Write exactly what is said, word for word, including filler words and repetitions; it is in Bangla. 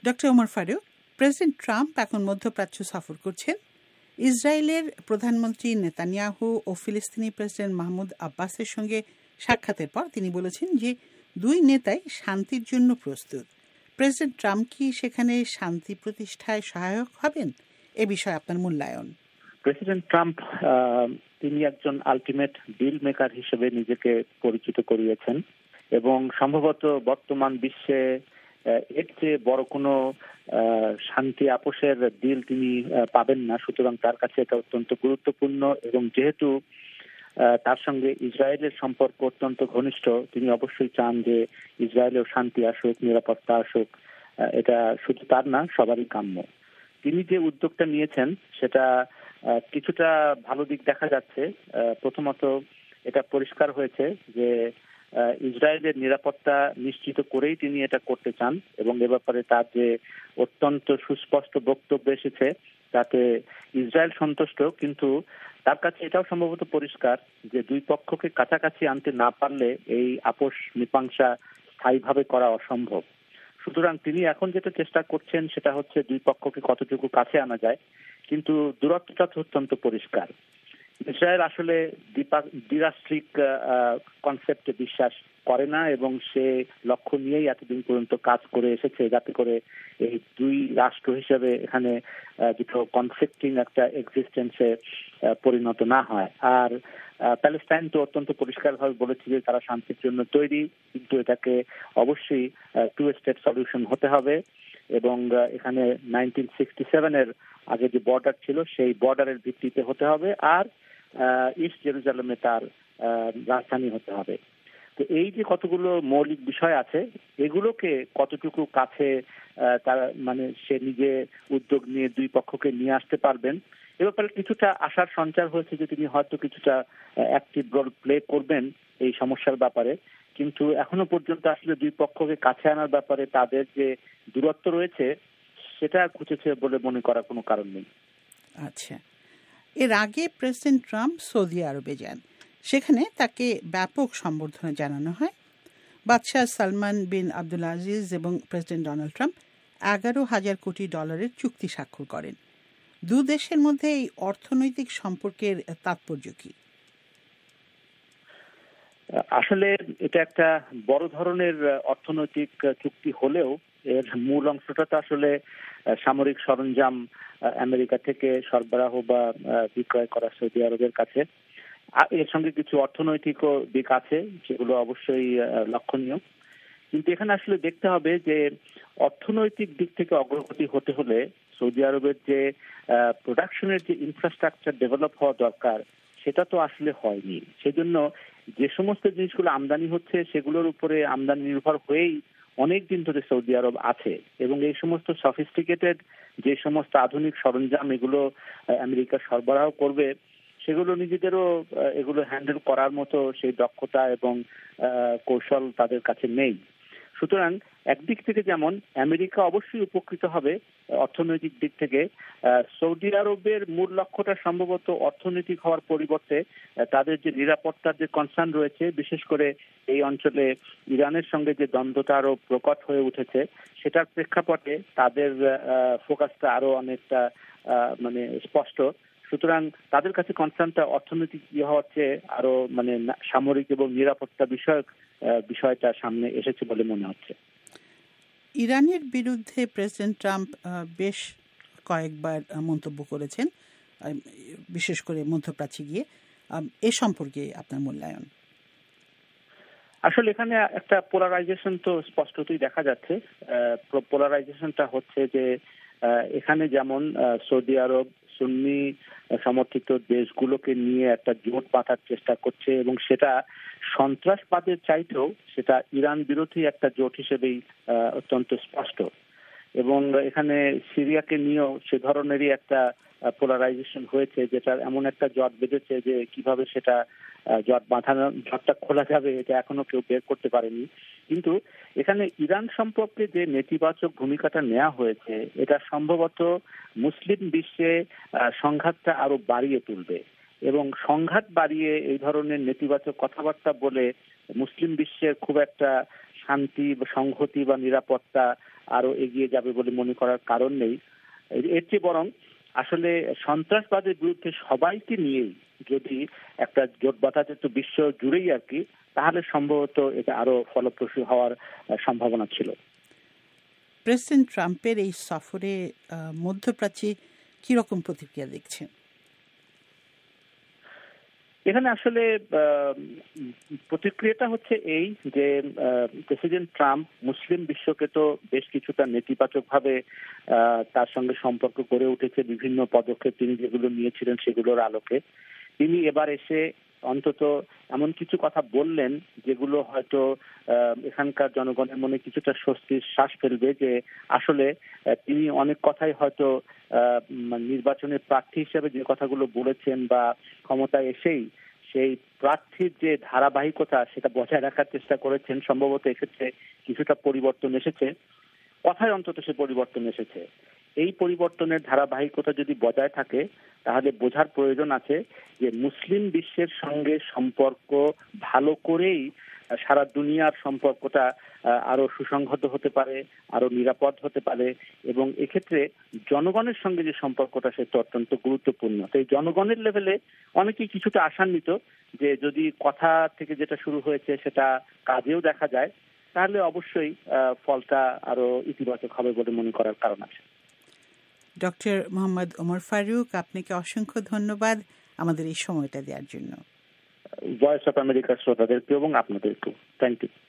Doctor Omar Faruk, president Trump এখন মধ্যপ্রাচ্য সফর করছেন। ইসরায়েলের প্রধানমন্ত্রী নেতানিয়াহু ও ফিলিস্তিনি প্রেসিডেন্ট মাহমুদ আব্বাসের সঙ্গে সাক্ষাতের পর তিনি বলেছেন যে দুই নেতাই শান্তির জন্য প্রস্তুত। প্রেসিডেন্ট ট্রাম্প কি সেখানে শান্তি প্রতিষ্ঠায় সহায়ক হবেন? এ বিষয়ে আপনার মূল্যায়ন। প্রেসিডেন্ট ট্রাম্প তিনি একজন আলটিমেট ডিল মেকার হিসেবে নিজেকে পরিচিত করিয়েছেন এবং সম্ভবত বর্তমান বিশ্বে এর চেয়ে বড় কোনো শান্তি আপোষের ডিল তিনি পাবেন না। সুতরাং তার কাছে এটা অত্যন্ত গুরুত্বপূর্ণ এবং যেহেতু তার সঙ্গে ইসরায়েলের সম্পর্ক অত্যন্ত ঘনিষ্ঠ, তিনি অবশ্যই চান যে ইসরায়েলেও শান্তি আসুক, নিরাপত্তা আসুক। এটা শুধু তার না, সবারই কাম্য। তিনি যে উদ্যোগটা নিয়েছেন সেটা কিছুটা ভালো দিক দেখা যাচ্ছে। প্রথমত এটা পরিষ্কার হয়েছে যে ইসরায়েলের নিরাপত্তা নিশ্চিত করেই তিনি এটা করতে চান এবং এ ব্যাপারে তার যে অত্যন্ত সুস্পষ্ট বক্তব্য এসেছে তাতে ইসরায়েল সন্তুষ্ট, কিন্তু তার কাছে এটাও সম্ভবত পরিষ্কার যে দুই পক্ষকে কাছাকাছি আনতে না পারলে এই আপোষ মীমাংসা স্থায়ীভাবে করা অসম্ভব। সুতরাং তিনি এখন যেটা চেষ্টা করছেন সেটা হচ্ছে দুই পক্ষকে কতটুকু কাছে আনা যায়, কিন্তু দূরত্বটা অত্যন্ত পরিষ্কার। ইসরায়েল আসলে দ্বিরাষ্ট্রিক কনসেপ্টে বিশ্বাস করে না এবং সে লক্ষ্য নিয়েই এতদিন পর্যন্ত কাজ করে এসেছে যাতে করে এই দুই রাষ্ট্র হিসেবে এখানে দুটো কনফ্লিক্টিং একটা এক্সিস্টেন্সে পরিণত না হয়। আর প্যালেস্টাইন তো অত্যন্ত পরিষ্কারভাবে বলেছে যে তারা শান্তির জন্য তৈরি, কিন্তু এটাকে অবশ্যই টু স্টেট সলিউশন হতে হবে এবং এখানে নাইনটিন সিক্সটি সেভেনের আগে যে বর্ডার ছিল সেই বর্ডারের ভিত্তিতে হতে হবে আর ইস্ট জেরুজালেমে তার রাজধানী হতে হবে। তো এই যে কতগুলো মৌলিক বিষয় আছে এগুলোকে কতটুকু কাছে তার মানে সে নিজে উদ্যোগ নিয়ে দুই পক্ষকে নিয়ে আসতে পারবেন এ ব্যাপারে কিছুটা আশার সঞ্চার হয়েছে যে তিনি হয়তো কিছুটা অ্যাক্টিভ রোল প্লে করবেন এই সমস্যার ব্যাপারে, কিন্তু এখনো পর্যন্ত আসলে দুই পক্ষকে কাছে আনার ব্যাপারে তাদের যে দূরত্ব রয়েছে সেটা ঘুচেছে বলে মনে করার কোনো কারণ নেই। আচ্ছা, এর আগে প্রেসিডেন্ট ট্রাম্প সৌদি আরবে যান, সেখানে তাকে ব্যাপক সম্বর্ধনা জানানো হয়। বাদশাহ সালমান বিন আব্দুল আজিজ এবং প্রেসিডেন্ট ডোনাল্ড ট্রাম্প এগারো হাজার কোটি ডলারের চুক্তি স্বাক্ষর করেন। দু দেশের মধ্যে এই অর্থনৈতিক সম্পর্কের তাৎপর্য কি? আসলে এটা একটা বড় ধরনের অর্থনৈতিক চুক্তি হলেও এর মূল অংশটা তো আসলে সামরিক সরঞ্জাম আমেরিকা থেকে সরবরাহ বা বিক্রয় করা সৌদি আরবের কাছে। এর সঙ্গে কিছু অর্থনৈতিক দিক আছে যেগুলো অবশ্যই লক্ষণীয়, কিন্তু এখানে আসলে দেখতে হবে যে অর্থনৈতিক দিক থেকে অগ্রগতি হতে হলে সৌদি আরবের যে প্রোডাকশনের যে ইনফ্রাস্ট্রাকচার ডেভেলপ হওয়া দরকার সেটা তো আসলে হয়নি। সেজন্য যে সমস্ত জিনিসগুলো আমদানি হচ্ছে সেগুলোর উপরে আমদানি নির্ভর হয়েই অনেক দিন ধরে সৌদি আরব আছে এবং এই সমস্ত সফিস্টিকেটেড যে সমস্ত আধুনিক সরঞ্জাম এগুলো আমেরিকা সরবরাহ করবে সেগুলো নিজেদেরও এগুলো হ্যান্ডেল করার মতো সেই দক্ষতা এবং কৌশল তাদের কাছে নেই। সুতরাং একদিক থেকে যেমন আমেরিকা অবশ্যই উপকৃত হবে অর্থনৈতিক দিক থেকে, সৌদি আরবের মূল লক্ষ্যটা সম্ভবত অর্থনৈতিক হওয়ার পরিবর্তে তাদের যে নিরাপত্তার যে কনসার্ন রয়েছে, বিশেষ করে এই অঞ্চলে ইরানের সঙ্গে যে দ্বন্দ্বটা আরো প্রকট হয়ে উঠেছে সেটার প্রেক্ষাপটে তাদের ফোকাসটা আরো অনেকটা মানে স্পষ্ট। সুতরাং তাদের কাছে কনসার্নটা অর্থনৈতিক ইয়ে হওয়ার চেয়ে আরো মানে সামরিক এবং নিরাপত্তা বিষয়ক বিষয়টা সামনে এসেছে বলে মনে হচ্ছে। ইরানের বিরুদ্ধে প্রেসিডেন্ট ট্রাম্প বেশ কয়েকবার মন্তব্য করেছেন, বিশেষ করে মধ্যপ্রাচ্যে গিয়ে। এ সম্পর্কে আপনার মূল্যায়ন? আসলে এখানে একটা পোলারাইজেশন তো স্পষ্টতই দেখা যাচ্ছে। পোলারাইজেশনটা হচ্ছে যে এখানে যেমন সৌদি আরব সুন্নি সমর্থিত দেশগুলোকে নিয়ে একটা জোট বাঁধার চেষ্টা করছে এবং সেটা সন্ত্রাসবাদের চাইতেও সেটা ইরান বিরোধী একটা জোট হিসেবেই অত্যন্ত স্পষ্ট এবং এখানে সিরিয়াকে নিয়েও সে ধরনেরই একটা পোলারাইজেশন হয়েছে, যেটা এমন একটা জট বেঁধেছে যে কিভাবে সেটা জট বাঁধানো জটটা খোলা যাবে এটা এখনো কেউ বের করতে পারেনি। কিন্তু এখানে ইরান সম্পর্কে যে নেতিবাচক ভূমিকাটা নেওয়া হয়েছে এটা সম্ভবত মুসলিম বিশ্বে সংঘাতটা আরো বাড়িয়ে তুলবে এবং সংঘাত বাড়িয়ে এই ধরনের নেতিবাচক কথাবার্তা বলে মুসলিম বিশ্বের খুব একটা শান্তি বা সংহতি বা নিরাপত্তা আরো এগিয়ে যাবে বলে মনে করার কারণ নেই। এর চেয়ে বরং আসলে সন্ত্রাসবাদের বিরুদ্ধে সবাইকে নিয়েই যদি একটা জোট বাঁধা যেত বিশ্ব জুড়েই আর কি, তাহলে সম্ভবত এটা আরো ফলপ্রসূ হওয়ার সম্ভাবনা ছিল। প্রেসিডেন্ট ট্রাম্পের এই সফরে মধ্যপ্রাচ্যে কি রকম প্রতিক্রিয়া দেখছেন? এখানে আসলে প্রতিক্রিয়াটা হচ্ছে এই যে প্রেসিডেন্ট ট্রাম্প মুসলিম বিশ্বকে তো বেশ কিছুটা নেতিবাচক ভাবে তার সঙ্গে সম্পর্ক গড়ে উঠেছে বিভিন্ন পদক্ষেপ তিনি যেগুলো নিয়েছিলেন সেগুলোর আলোকে। তিনি এবার এসে অন্তত এমন কিছু কথা বললেন যেগুলো হয়তো এখানকার জনগণের মনে কিছুটা স্বস্তির শ্বাস ফেলবে, যে আসলে তিনি অনেক কথাই হয়তো নির্বাচনের প্রার্থী হিসেবে যে কথাগুলো বলেছেন বা ক্ষমতায় এসেই সেই প্রার্থীর যে ধারাবাহিকতা সেটা বজায় রাখার চেষ্টা করেছেন। সম্ভবত এক্ষেত্রে কিছুটা পরিবর্তন এসেছে, কথায় অন্তত সে পরিবর্তন এসেছে। এই পরিবর্তনের ধারাবাহিকতা যদি বজায় থাকে তাহলে বোঝার প্রয়োজন আছে যে মুসলিম বিশ্বের সঙ্গে সম্পর্ক ভালো করেই সারা দুনিয়ার সম্পর্কটা আরো সুসংহত হতে পারে, আরো নিরাপদ হতে পারে, এবং এক্ষেত্রে জনগণের সঙ্গে যে সম্পর্কটা সেটা অত্যন্ত গুরুত্বপূর্ণ। তো এই জনগণের লেভেলে অনেকেই কিছুটা আশান্বিত যে যদি কথা থেকে যেটা শুরু হয়েছে সেটা কাজেও দেখা যায়, তাহলে অবশ্যই ফলটা আরো ইতিবাচক হবে বলে মনে করার কারণ আছে। ডক্টর মোহাম্মদ ওমর ফারুক, আপনাকে অসংখ্য ধন্যবাদ আমাদের এই সময়টা দেওয়ার জন্য। ভয়েস অফ আমেরিকার শ্রোতাদেরকে এবং আপনাদেরকেও থ্যাংক ইউ।